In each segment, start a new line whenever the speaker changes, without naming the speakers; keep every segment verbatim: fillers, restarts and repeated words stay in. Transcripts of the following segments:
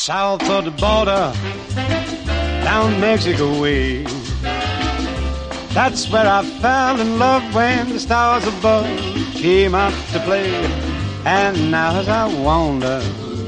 south of the border, down Mexico way. That's where I fell in love when the stars above came out to play. And now as I wander...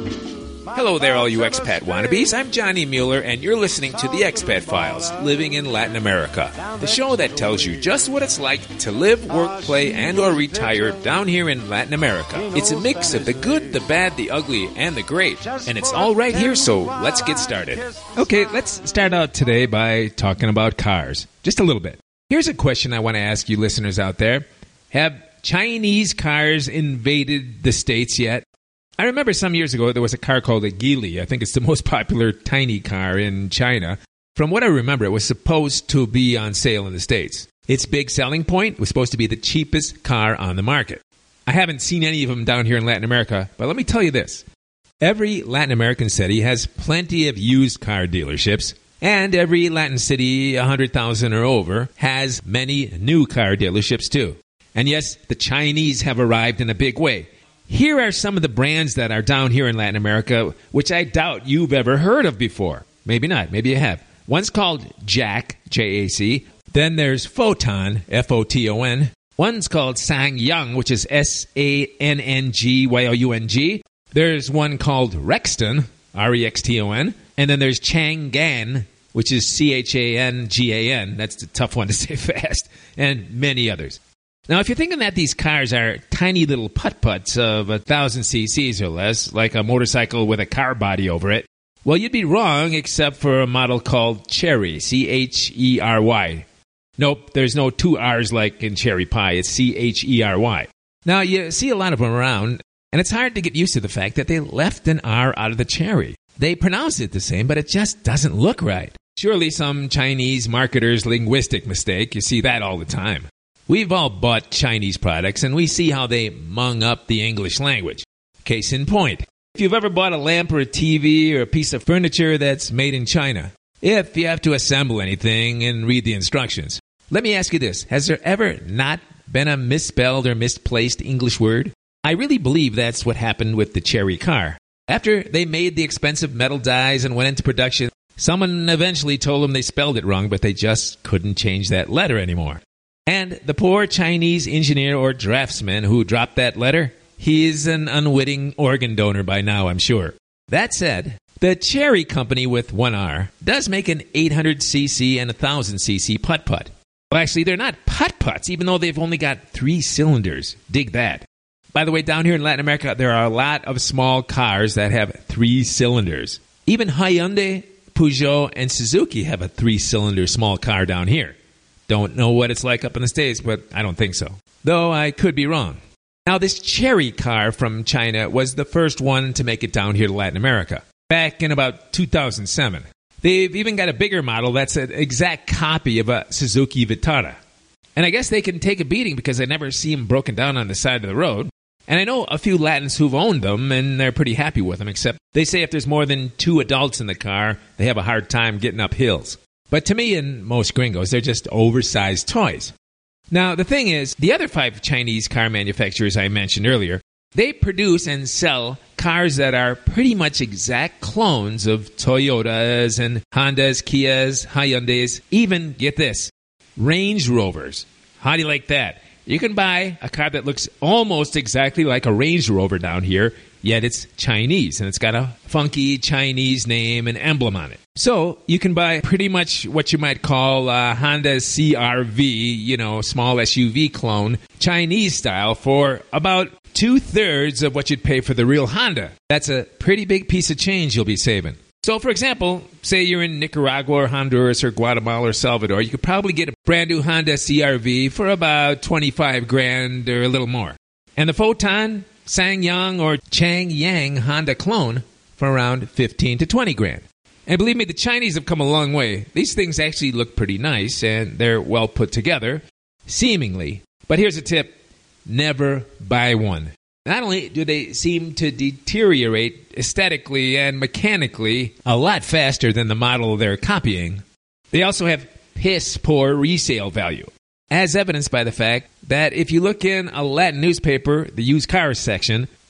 Hello there, all you expat wannabes. I'm Johnny Mueller, and you're listening to The Expat Files, Living in Latin America, the show that tells you just what it's like to live, work, play, and or retire down here in Latin America. It's a mix of the good, the bad, the ugly, and the great, and it's all right here, so let's get started. Okay, let's start out today by talking about cars, just a little bit. Here's a question I want to ask you listeners out there. Have Chinese cars invaded the States yet? I remember some years ago there was a car called a Geely. I think it's the most popular tiny car in China. From what I remember, it was supposed to be on sale in the States. Its big selling point was supposed to be the cheapest car on the market. I haven't seen any of them down here in Latin America, but let me tell you this. Every Latin American city has plenty of used car dealerships, and every Latin city, one hundred thousand or over, has many new car dealerships too. And yes, the Chinese have arrived in a big way. Here are some of the brands that are down here in Latin America, which I doubt you've ever heard of before. Maybe not. Maybe you have. One's called Jack, J A C. Then there's Foton, F O T O N. One's called SsangYong, which is S A N N G Y O U N G. There's one called Rexton, R E X T O N. And then there's Changan, which is C H A N G A N. That's the tough one to say fast. And many others. Now, if you're thinking that these cars are tiny little putt-putts of one thousand cc's or less, like a motorcycle with a car body over it, well, you'd be wrong except for a model called Chery, C H E R Y. Nope, there's no two R's like in cherry pie. It's C H E R Y. Now, you see a lot of them around, and it's hard to get used to the fact that they left an R out of the Chery. They pronounce it the same, but it just doesn't look right. Surely some Chinese marketer's linguistic mistake. You see that all the time. We've all bought Chinese products, and we see how they mung up the English language. Case in point, if you've ever bought a lamp or a T V or a piece of furniture that's made in China, if you have to assemble anything and read the instructions, let me ask you this. Has there ever not been a misspelled or misplaced English word? I really believe that's what happened with the Chery car. After they made the expensive metal dies and went into production, someone eventually told them they spelled it wrong, but they just couldn't change that letter anymore. And the poor Chinese engineer or draftsman who dropped that letter, he's an unwitting organ donor by now, I'm sure. That said, the Chery company with one R does make an eight hundred cc and one thousand cc putt-putt. Well, actually, they're not putt-putts, even though they've only got three cylinders. Dig that. By the way, down here in Latin America, there are a lot of small cars that have three cylinders. Even Hyundai, Peugeot, and Suzuki have a three-cylinder small car down here. Don't know what it's like up in the States, but I don't think so. Though I could be wrong. Now, this Chery car from China was the first one to make it down here to Latin America, back in about two thousand seven. They've even got a bigger model that's an exact copy of a Suzuki Vitara. And I guess they can take a beating because I never see them broken down on the side of the road. And I know a few Latins who've owned them, and they're pretty happy with them, except they say if there's more than two adults in the car, they have a hard time getting up hills. But to me and most gringos, they're just oversized toys. Now, the thing is, the other five Chinese car manufacturers I mentioned earlier, they produce and sell cars that are pretty much exact clones of Toyotas and Hondas, Kias, Hyundais, even, get this, Range Rovers. How do you like that? You can buy a car that looks almost exactly like a Range Rover down here, yet it's Chinese, and it's got a funky Chinese name and emblem on it. So you can buy pretty much what you might call a Honda C R V, you know, small S U V clone, Chinese style, for about two-thirds of what you'd pay for the real Honda. That's a pretty big piece of change you'll be saving. So, for example, say you're in Nicaragua or Honduras or Guatemala or Salvador, you could probably get a brand new Honda C R V for about twenty-five grand or a little more. And the Foton, SsangYong, or Changyang Honda clone for around fifteen to twenty grand. And believe me, the Chinese have come a long way. These things actually look pretty nice, and they're well put together, seemingly. But here's a tip. Never buy one. Not only do they seem to deteriorate aesthetically and mechanically a lot faster than the model they're copying, they also have piss-poor resale value, as evidenced by the fact that if you look in a Latin newspaper, the used cars section,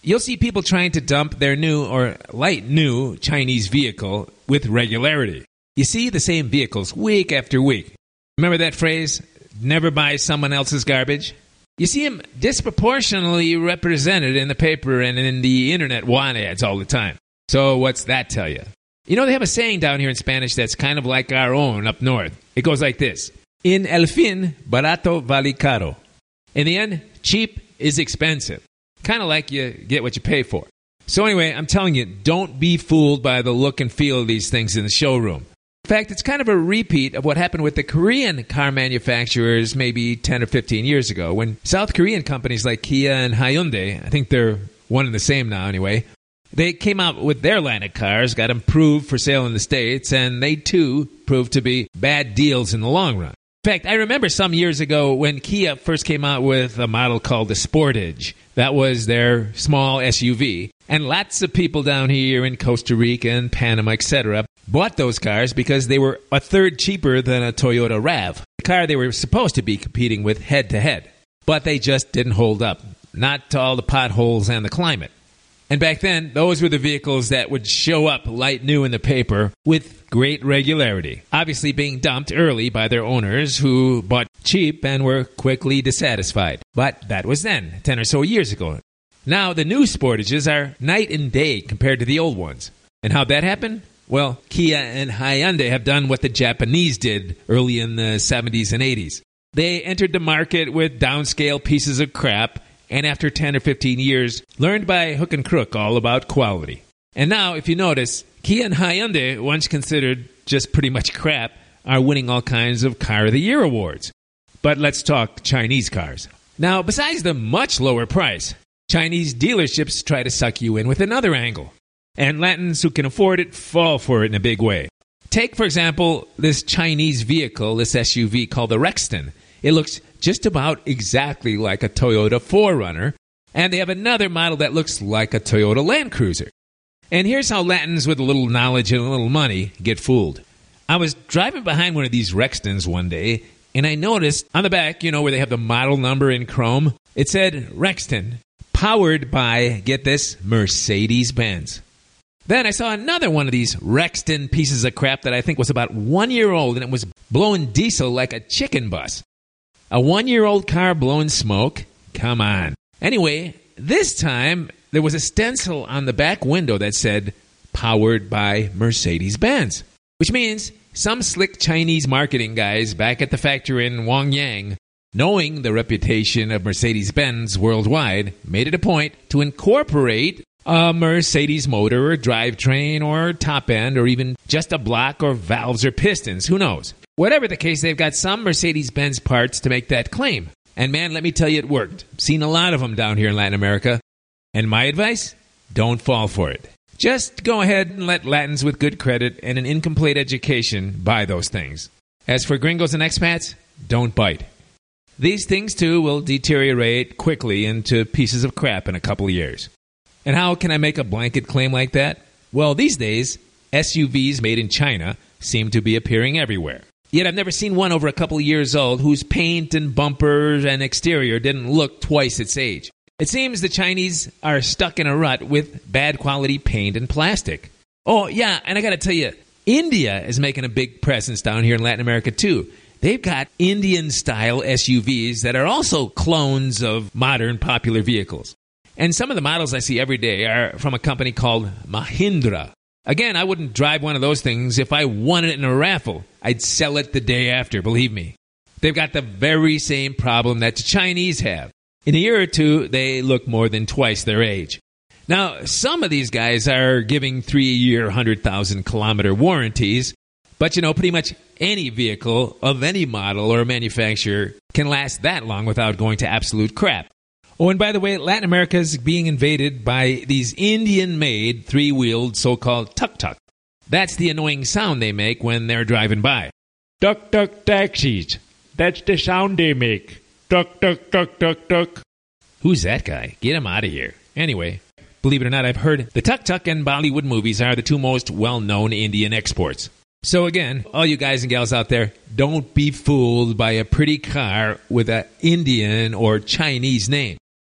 you'll see people trying to dump their new or light new Chinese vehicle with regularity. You see the same vehicles week after week. Remember that phrase, never buy someone else's garbage? You see them disproportionately represented in the paper and in the internet want ads all the time. So what's that tell you? You know, they have a saying down here in Spanish that's kind of like our own up north. It goes like this. In el fin, barato vale caro. In the end, cheap is expensive. Kind of like you get what you pay for. So anyway, I'm telling you, don't be fooled by the look and feel of these things in the showroom. In fact, it's kind of a repeat of what happened with the Korean car manufacturers maybe ten or fifteen years ago, when South Korean companies like Kia and Hyundai, I think they're one and the same now anyway, they came out with their line of cars, got them approved for sale in the States, and they too proved to be bad deals in the long run. In fact, I remember some years ago when Kia first came out with a model called the Sportage. That was their small S U V. And lots of people down here in Costa Rica and Panama, et cetera, bought those cars because they were a third cheaper than a Toyota RAV, the car they were supposed to be competing with head-to-head. But they just didn't hold up, not to all the potholes and the climate. And back then, those were the vehicles that would show up light new in the paper with great regularity, obviously being dumped early by their owners who bought cheap and were quickly dissatisfied. But that was then, ten or so years ago. Now, the new Sportages are night and day compared to the old ones. And how'd that happen? Well, Kia and Hyundai have done what the Japanese did early in the seventies and eighties. They entered the market with downscale pieces of crap, and after ten or fifteen years, learned by hook and crook all about quality. And now, if you notice, Kia and Hyundai, once considered just pretty much crap, are winning all kinds of Car of the Year awards. But let's talk Chinese cars. Now, besides the much lower price, Chinese dealerships try to suck you in with another angle. And Latins who can afford it fall for it in a big way. Take, for example, this Chinese vehicle, this S U V called the Rexton. It looks just about exactly like a Toyota four runner, and they have another model that looks like a Toyota Land Cruiser. And here's how Latins with a little knowledge and a little money get fooled. I was driving behind one of these Rextons one day, and I noticed on the back, you know, where they have the model number in chrome, it said Rexton, powered by, get this, Mercedes-Benz. Then I saw another one of these Rexton pieces of crap that I think was about one year old, and it was blowing diesel like a chicken bus. A one-year-old car blowing smoke? Come on. Anyway, this time there was a stencil on the back window that said, powered by Mercedes-Benz. Which means some slick Chinese marketing guys back at the factory in Wangyang, knowing the reputation of Mercedes-Benz worldwide, made it a point to incorporate a Mercedes motor or drivetrain or top end or even just a block or valves or pistons. Who knows? Whatever the case, they've got some Mercedes-Benz parts to make that claim. And man, let me tell you, it worked. Seen a lot of them down here in Latin America. And my advice? Don't fall for it. Just go ahead and let Latins with good credit and an incomplete education buy those things. As for gringos and expats, don't bite. These things, too, will deteriorate quickly into pieces of crap in a couple of years. And how can I make a blanket claim like that? Well, these days, S U Vs made in China seem to be appearing everywhere. Yet I've never seen one over a couple of years old whose paint and bumpers and exterior didn't look twice its age. It seems the Chinese are stuck in a rut with bad quality paint and plastic. Oh, yeah, and I got to tell you, India is making a big presence down here in Latin America, too. They've got Indian-style S U Vs that are also clones of modern popular vehicles. And some of the models I see every day are from a company called Mahindra. Again, I wouldn't drive one of those things if I won it in a raffle. I'd sell it the day after, believe me. They've got the very same problem that the Chinese have. In a year or two, they look more than twice their age. Now, some of these guys are giving three-year, one hundred thousand kilometer warranties, but you know, pretty much any vehicle of any model or manufacturer can last that long without going to absolute crap. Oh, and by the way, Latin America is being invaded by these Indian-made, three-wheeled so-called tuk-tuk. That's the annoying sound they make when they're driving by.
Tuk-tuk taxis. That's the sound they make. Tuk-tuk-tuk-tuk-tuk.
Who's that guy? Get him out of here. Anyway, believe it or not, I've heard the tuk-tuk and Bollywood movies are the two most well-known Indian exports. So again, all you guys and gals out there, don't be fooled by a pretty car with an Indian or Chinese name.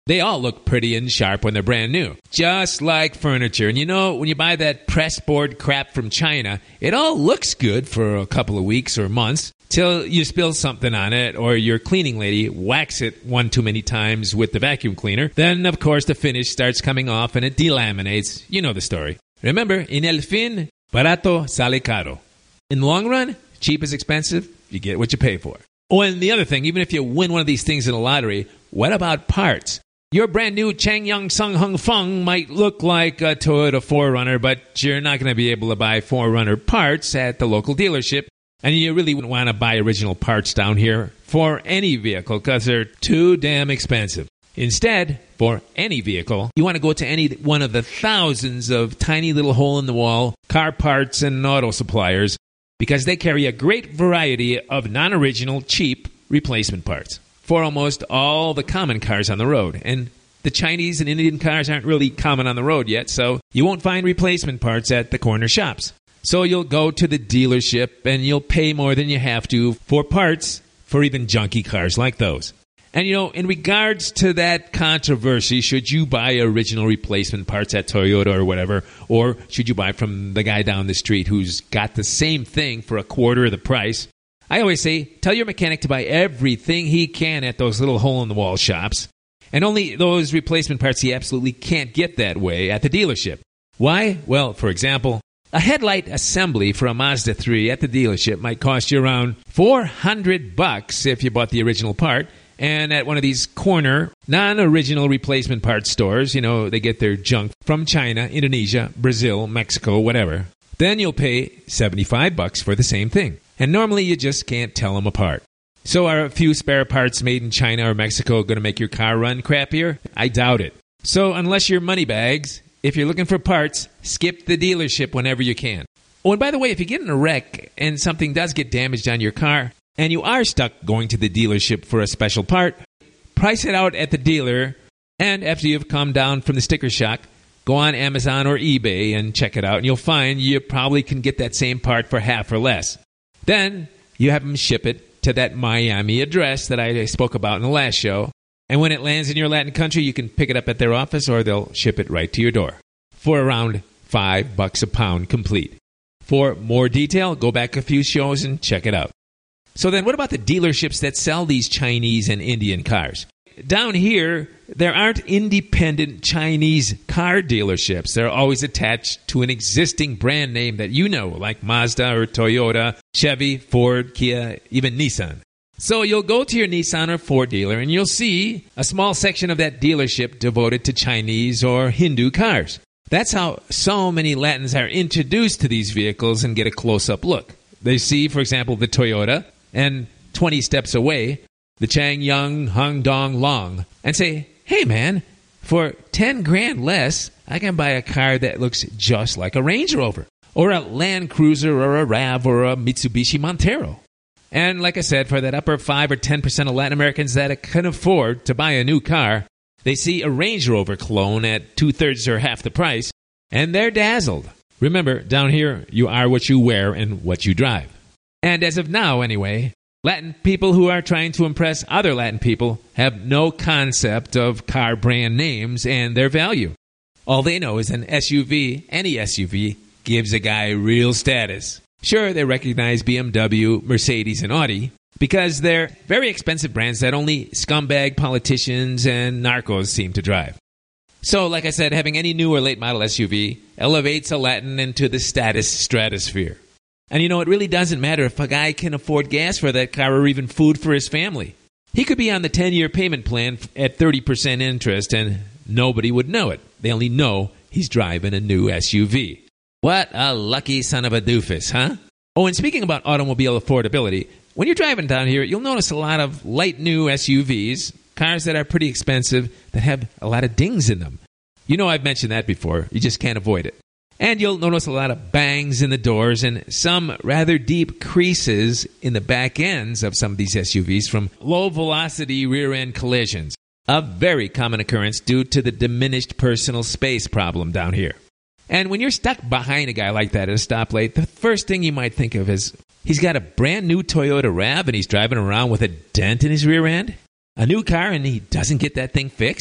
They all look pretty and sharp when they're brand new, just like furniture. And you know, when you buy that pressboard crap from China, it all looks good for a couple of weeks or months till you spill something on it or your cleaning lady whacks it one too many times with the vacuum cleaner. Then, of course, the finish starts coming off and it delaminates. You know the story. Remember, en el fin, barato sale caro. In the long run, cheap is expensive. You get what you pay for. Oh, and the other thing, even if you win one of these things in a lottery, what about parts? Your brand new Changyang Sung Hung Fung might look like a Toyota four runner, but you're not going to be able to buy four runner parts at the local dealership. And you really wouldn't want to buy original parts down here for any vehicle because they're too damn expensive. Instead, for any vehicle, you want to go to any one of the thousands of tiny little hole-in-the-wall car parts and auto suppliers because they carry a great variety of non-original, cheap replacement parts for almost all the common cars on the road. And the Chinese and Indian cars aren't really common on the road yet, so you won't find replacement parts at the corner shops. So you'll go to the dealership and you'll pay more than you have to for parts for even junky cars like those. And you know, in regards to that controversy, should you buy original replacement parts at Toyota or whatever, or should you buy from the guy down the street who's got the same thing for a quarter of the price? I always say, tell your mechanic to buy everything he can at those little hole-in-the-wall shops, and only those replacement parts he absolutely can't get that way at the dealership. Why? Well, for example, a headlight assembly for a Mazda three at the dealership might cost you around four hundred bucks if you bought the original part, and at one of these corner, non-original replacement parts stores, you know, they get their junk from China, Indonesia, Brazil, Mexico, whatever, then you'll pay seventy-five bucks for the same thing. And normally you just can't tell them apart. So are a few spare parts made in China or Mexico going to make your car run crappier? I doubt it. So unless you're moneybags, if you're looking for parts, skip the dealership whenever you can. Oh, and by the way, if you get in a wreck and something does get damaged on your car, and you are stuck going to the dealership for a special part, price it out at the dealer, and after you've come down from the sticker shock, go on Amazon or eBay and check it out, and you'll find you probably can get that same part for half or less. Then you have them ship it to that Miami address that I spoke about in the last show, and when it lands in your Latin country, you can pick it up at their office or they'll ship it right to your door for around five bucks a pound complete. For more detail, go back a few shows and check it out. So then what about the dealerships that sell these Chinese and Indian cars? Down here, there aren't independent Chinese car dealerships. They're always attached to an existing brand name that you know, like Mazda or Toyota, Chevy, Ford, Kia, even Nissan. So you'll go to your Nissan or Ford dealer and you'll see a small section of that dealership devoted to Chinese or Hindu cars. That's how so many Latins are introduced to these vehicles and get a close-up look. They see, for example, the Toyota, and twenty steps away, the Changyang Hungdong Long, and say, hey man, for ten grand less, I can buy a car that looks just like a Range Rover, or a Land Cruiser, or a RAV, or a Mitsubishi Montero. And like I said, for that upper five or ten percent of Latin Americans that can afford to buy a new car, they see a Range Rover clone at two-thirds or half the price, and they're dazzled. Remember, down here, you are what you wear and what you drive. And as of now, anyway, Latin people who are trying to impress other Latin people have no concept of car brand names and their value. All they know is an S U V, any S U V, gives a guy real status. Sure, they recognize B M W, Mercedes, and Audi because they're very expensive brands that only scumbag politicians and narcos seem to drive. So, like I said, having any new or late model S U V elevates a Latin into the status stratosphere. And you know, it really doesn't matter if a guy can afford gas for that car or even food for his family. He could be on the ten-year payment plan at thirty percent interest and nobody would know it. They only know he's driving a new S U V. What a lucky son of a doofus, huh? Oh, and speaking about automobile affordability, when you're driving down here, you'll notice a lot of light new S U Vs, cars that are pretty expensive that have a lot of dings in them. You know I've mentioned that before. You just can't avoid it. And you'll notice a lot of bangs in the doors and some rather deep creases in the back ends of some of these S U Vs from low-velocity rear-end collisions. A very common occurrence due to the diminished personal space problem down here. And when you're stuck behind a guy like that at a stoplight, the first thing you might think of is, he's got a brand new Toyota RAV and he's driving around with a dent in his rear end? A new car and he doesn't get that thing fixed?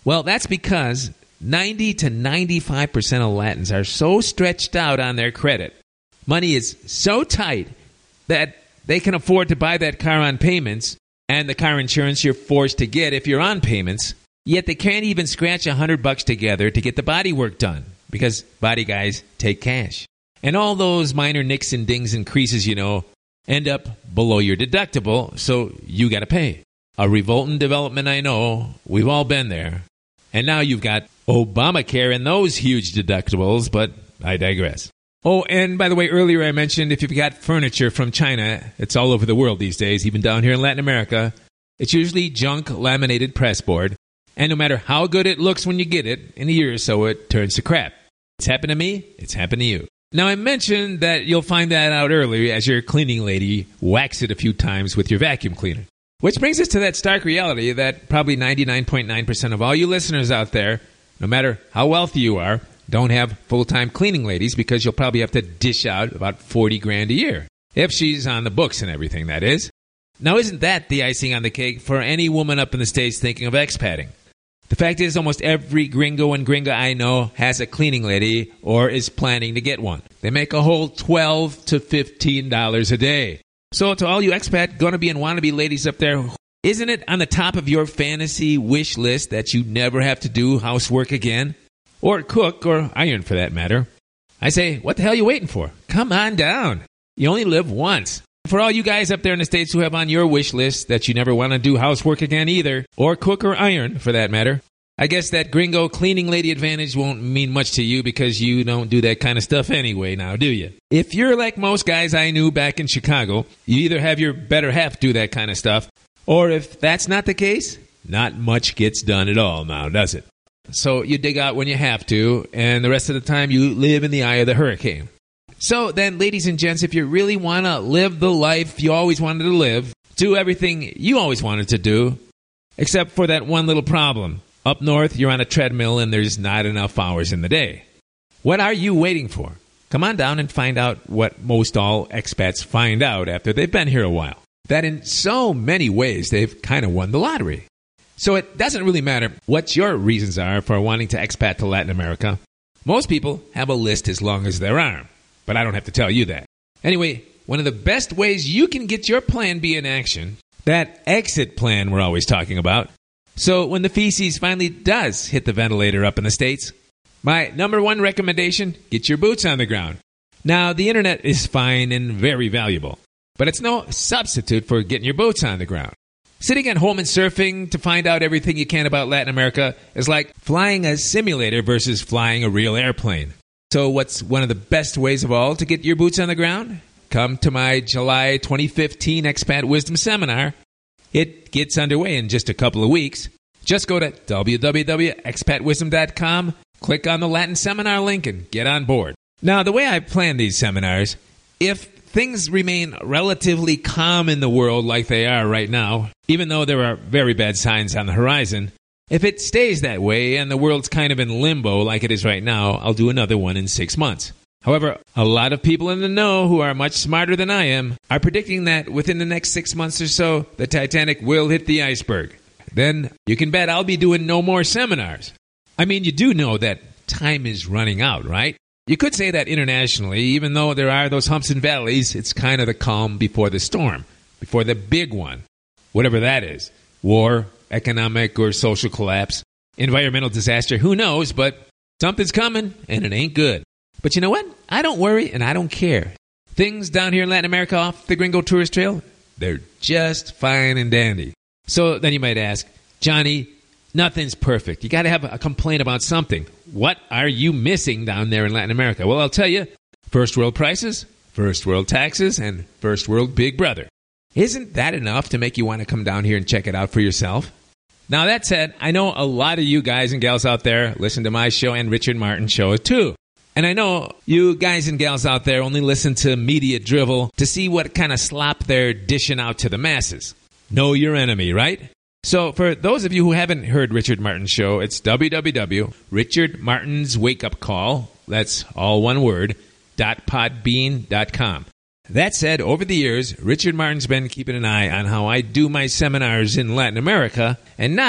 Well, that's because ninety to ninety-five percent of Latins are so stretched out on their credit. Money is so tight that they can afford to buy that car on payments and the car insurance you're forced to get if you're on payments, yet they can't even scratch a hundred bucks together to get the body work done because body guys take cash. And all those minor nicks and dings and creases, you know, end up below your deductible, so you got to pay. A revolting development, I know. We've all been there. And now you've got Obamacare and those huge deductibles, but I digress. Oh, and by the way, earlier I mentioned if you've got furniture from China, it's all over the world these days, even down here in Latin America. It's usually junk laminated pressboard, and no matter how good it looks when you get it, in a year or so it turns to crap. It's happened to me, it's happened to you. Now, I mentioned that you'll find that out early as your cleaning lady whacks it a few times with your vacuum cleaner. Which brings us to that stark reality that probably ninety-nine point nine percent of all you listeners out there, no matter how wealthy you are, don't have full-time cleaning ladies because you'll probably have to dish out about forty grand a year. If she's on the books and everything, that is. Now, isn't that the icing on the cake for any woman up in the States thinking of expatting? The fact is, almost every gringo and gringa I know has a cleaning lady or is planning to get one. They make a whole twelve to fifteen dollars a day. So to all you expat, gonna-be and wannabe ladies up there, isn't it on the top of your fantasy wish list that you never have to do housework again? Or cook, or iron for that matter. I say, what the hell are you waiting for? Come on down. You only live once. For all you guys up there in the States who have on your wish list that you never want to do housework again either, or cook or iron for that matter, I guess that gringo cleaning lady advantage won't mean much to you because you don't do that kind of stuff anyway now, do you? If you're like most guys I knew back in Chicago, you either have your better half do that kind of stuff, or if that's not the case, not much gets done at all now, does it? So you dig out when you have to, and the rest of the time you live in the eye of the hurricane. So then, ladies and gents, if you really want to live the life you always wanted to live, do everything you always wanted to do, except for that one little problem. Up north, you're on a treadmill and there's not enough hours in the day. What are you waiting for? Come on down and find out what most all expats find out after they've been here a while. That in so many ways, they've kind of won the lottery. So it doesn't really matter what your reasons are for wanting to expat to Latin America. Most people have a list as long as their arm, but I don't have to tell you that. Anyway, one of the best ways you can get your plan B in action, that exit plan we're always talking about, so when the feces finally does hit the ventilator up in the States, my number one recommendation, get your boots on the ground. Now, the internet is fine and very valuable, but it's no substitute for getting your boots on the ground. Sitting at home and surfing to find out everything you can about Latin America is like flying a simulator versus flying a real airplane. So what's one of the best ways of all to get your boots on the ground? Come to my July twenty fifteen Expat Wisdom Seminar. It gets underway in just a couple of weeks. Just go to w w w dot expat wisdom dot com, click on the Latin Seminar link, and get on board. Now, the way I plan these seminars, if things remain relatively calm in the world like they are right now, even though there are very bad signs on the horizon, if it stays that way and the world's kind of in limbo like it is right now, I'll do another one in six months. However, a lot of people in the know who are much smarter than I am are predicting that within the next six months or so, the Titanic will hit the iceberg. Then you can bet I'll be doing no more seminars. I mean, you do know that time is running out, right? You could say that internationally, even though there are those humps and valleys, it's kind of the calm before the storm, before the big one, whatever that is. War, economic or social collapse, environmental disaster, who knows, but something's coming and it ain't good. But you know what? I don't worry and I don't care. Things down here in Latin America off the Gringo Tourist Trail, they're just fine and dandy. So then you might ask, Johnny, nothing's perfect. You got to have a complaint about something. What are you missing down there in Latin America? Well, I'll tell you, first world prices, first world taxes, and first world Big Brother. Isn't that enough to make you want to come down here and check it out for yourself? Now, that said, I know a lot of you guys and gals out there listen to my show and Richard Martin's show too. And I know you guys and gals out there only listen to media drivel to see what kind of slop they're dishing out to the masses. Know your enemy, right? So for those of you who haven't heard Richard Martin's show, it's w w w dot richard martins wake up call, that's all one word, dot podbean dot com. That said, over the years, Richard Martin's been keeping an eye on how I do my seminars in Latin America, and now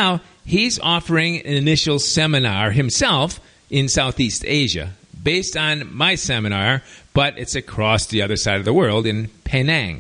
he's offering an initial seminar himself in Southeast Asia based on my seminar, but it's across the other side of the world in Penang.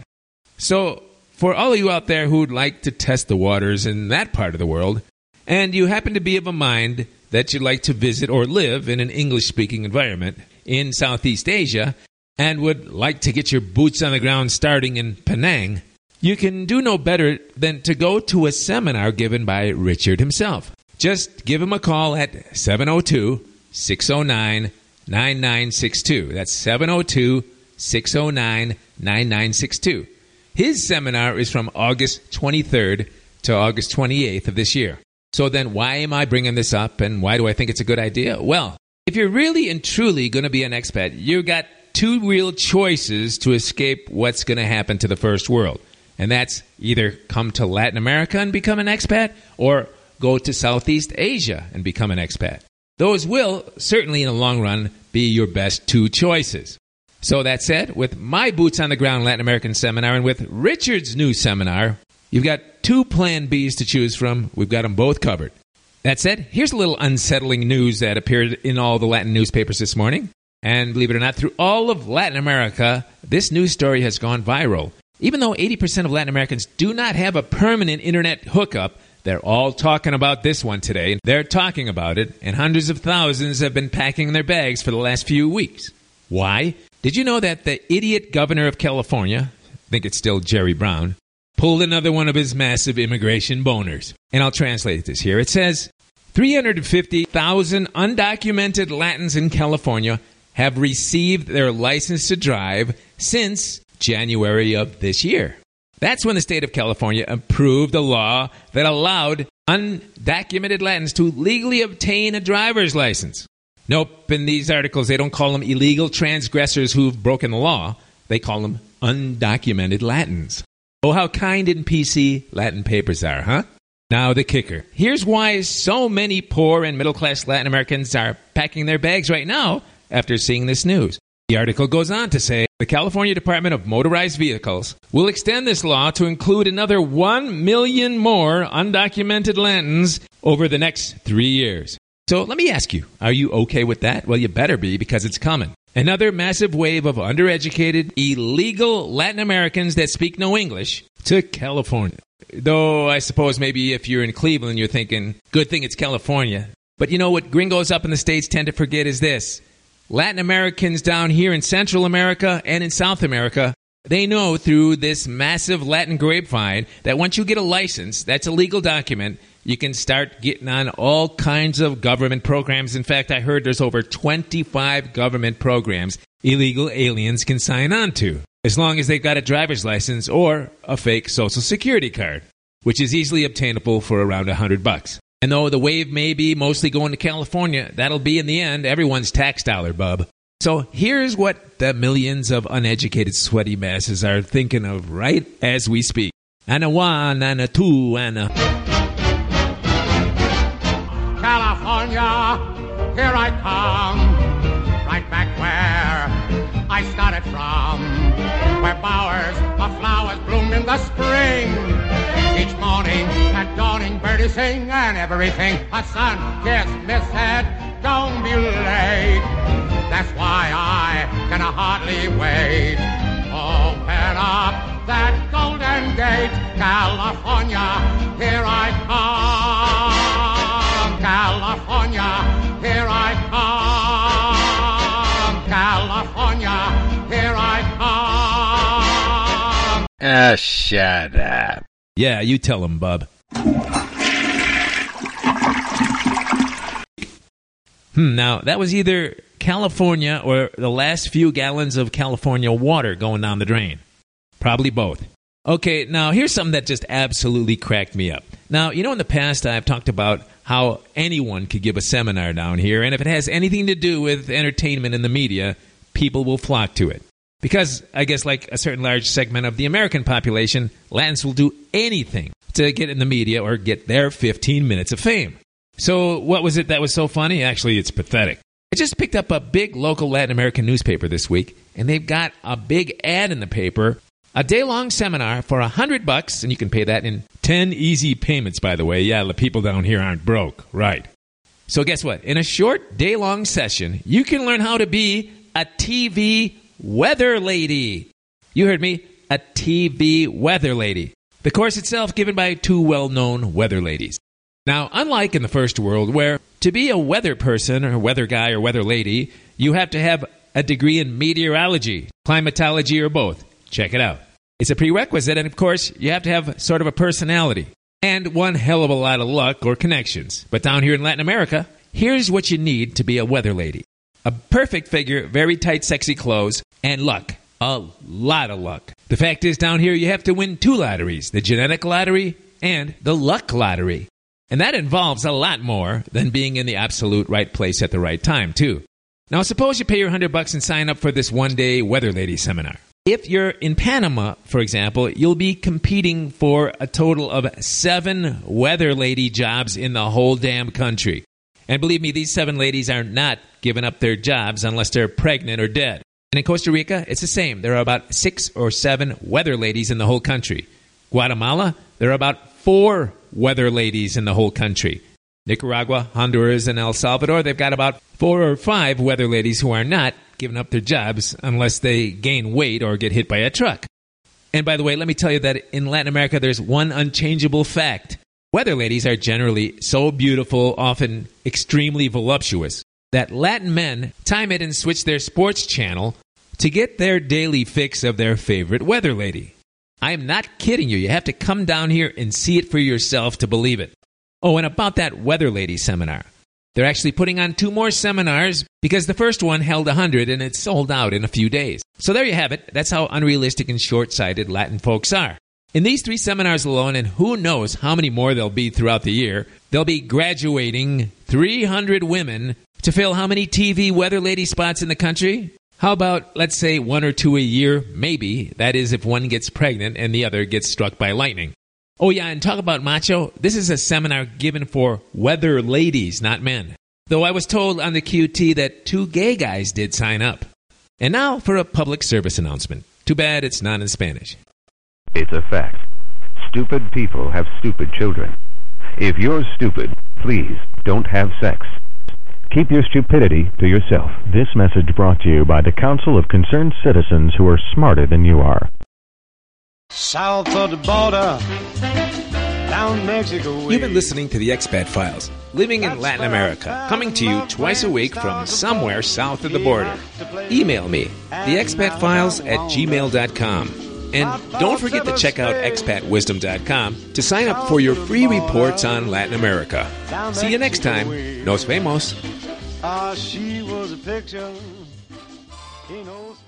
So for all of you out there who'd like to test the waters in that part of the world, and you happen to be of a mind that you'd like to visit or live in an English-speaking environment in Southeast Asia and would like to get your boots on the ground starting in Penang, you can do no better than to go to a seminar given by Richard himself. Just give him a call at seven oh two, six oh nine, nine nine six two. That's seven oh two, six oh nine, nine nine six two. His seminar is from August twenty-third to August twenty-eighth of this year. So then why am I bringing this up, and why do I think it's a good idea? Well, if you're really and truly going to be an expat, you've got two real choices to escape what's going to happen to the first world. And that's either come to Latin America and become an expat, or go to Southeast Asia and become an expat. Those will, certainly in the long run, be your best two choices. So that said, with my Boots on the Ground Latin American seminar and with Richard's new seminar, you've got two plan Bs to choose from. We've got them both covered. That said, here's a little unsettling news that appeared in all the Latin newspapers this morning. And believe it or not, through all of Latin America, this news story has gone viral. Even though eighty percent of Latin Americans do not have a permanent internet hookup, they're all talking about this one today. They're talking about it, and hundreds of thousands have been packing their bags for the last few weeks. Why? Did you know that the idiot governor of California, I think it's still Jerry Brown, pulled another one of his massive immigration boners? And I'll translate this here. It says, three hundred fifty thousand undocumented Latins in California have received their license to drive since January of this year. That's when the state of California approved a law that allowed undocumented Latins to legally obtain a driver's license. Nope, in these articles, they don't call them illegal transgressors who've broken the law. They call them undocumented Latins. Oh, how kind and P C Latin papers are, huh? Now the kicker. Here's why so many poor and middle-class Latin Americans are packing their bags right now after seeing this news. The article goes on to say, the California Department of Motorized Vehicles will extend this law to include another one million more undocumented Latins over the next three years. So let me ask you, are you okay with that? Well, you better be, because it's coming. Another massive wave of undereducated, illegal Latin Americans that speak no English to California. Though I suppose maybe if you're in Cleveland, you're thinking, good thing it's California. But you know what gringos up in the States tend to forget is this. Latin Americans down here in Central America and in South America, they know through this massive Latin grapevine that once you get a license, that's a legal document, you can start getting on all kinds of government programs. In fact, I heard there's over twenty-five government programs illegal aliens can sign on to, as long as they've got a driver's license or a fake social security card, which is easily obtainable for around a hundred bucks. And though the wave may be mostly going to California, that'll be, in the end, everyone's tax dollar, bub. So here's what the millions of uneducated sweaty masses are thinking of right as we speak. And a one, and a two, and a...
California, here I come, right back where I started from, where bowers of flowers bloom in the spring. Each morning at dawning, birdies sing, and everything a sun-kissed miss said, don't be late. That's why I can hardly wait. Open up that golden gate, California, here I come. California, here I come. California, here I come.
Ah, shut up.
Yeah, you tell him, bub. Hmm, now, that was either California or the last few gallons of California water going down the drain. Probably both. Okay, now here's something that just absolutely cracked me up. Now, you know, in the past I've talked about how anyone could give a seminar down here, and if it has anything to do with entertainment and the media, people will flock to it. Because, I guess, like a certain large segment of the American population, Latins will do anything to get in the media or get their fifteen minutes of fame. So, what was it that was so funny? Actually, it's pathetic. I just picked up a big local Latin American newspaper this week, and they've got a big ad in the paper, a day-long seminar for a hundred bucks, and you can pay that in Ten easy payments, by the way. Yeah, the people down here aren't broke. Right. So guess what? In a short, day-long session, you can learn how to be a T V weather lady. You heard me. A T V weather lady. The course itself given by two well-known weather ladies. Now, unlike in the first world, where to be a weather person or weather guy or weather lady, you have to have a degree in meteorology, climatology, or both. Check it out. It's a prerequisite, and of course, you have to have sort of a personality and one hell of a lot of luck or connections. But down here in Latin America, here's what you need to be a weather lady. A perfect figure, very tight, sexy clothes, and luck. A lot of luck. The fact is, down here, you have to win two lotteries, the genetic lottery and the luck lottery. And that involves a lot more than being in the absolute right place at the right time, too. Now, suppose you pay your hundred bucks and sign up for this one-day weather lady seminar. If you're in Panama, for example, you'll be competing for a total of seven weather lady jobs in the whole damn country. And believe me, these seven ladies are not giving up their jobs unless they're pregnant or dead. And in Costa Rica, it's the same. There are about six or seven weather ladies in the whole country. Guatemala, there are about four weather ladies in the whole country. Nicaragua, Honduras, and El Salvador, they've got about four or five weather ladies who are not giving up their jobs unless they gain weight or get hit by a truck. And by the way, let me tell you that in Latin America, there's one unchangeable fact. Weather ladies are generally so beautiful, often extremely voluptuous, that Latin men time it and switch their sports channel to get their daily fix of their favorite weather lady. I am not kidding you. You have to come down here and see it for yourself to believe it. Oh, and about that weather lady seminar. They're actually putting on two more seminars because the first one held one hundred and it's sold out in a few days. So there you have it. That's how unrealistic and short-sighted Latin folks are. In these three seminars alone, and who knows how many more there'll be throughout the year, they'll be graduating three hundred women to fill how many T V weather lady spots in the country? How about, let's say, one or two a year? Maybe. That is if one gets pregnant and the other gets struck by lightning. Oh yeah, and talk about macho. This is a seminar given for weather ladies, not men. Though I was told on the Q T that two gay guys did sign up. And now for a public service announcement. Too bad it's not in Spanish.
It's a fact. Stupid people have stupid children. If you're stupid, please don't have sex. Keep your stupidity to yourself. This message brought to you by the Council of Concerned Citizens who are smarter than you are.
South of the border, down Mexico way.
You've been listening to the Expat Files, living in Latin America, coming to you twice a week from somewhere south of the border. Email me, the expat files at gmail dot com. And don't forget to check out expat wisdom dot com to sign up for your free reports on Latin America. See you next time. Nos vemos.
Ah, she was a picture. He knows.